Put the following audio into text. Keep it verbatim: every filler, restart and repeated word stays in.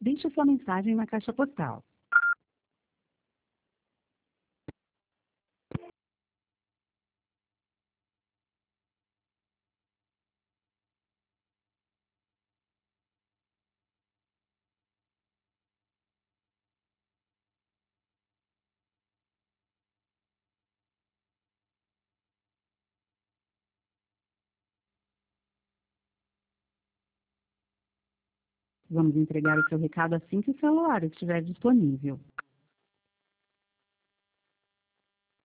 Deixe sua mensagem na caixa postal. Vamos entregar o seu recado assim que o celular estiver disponível.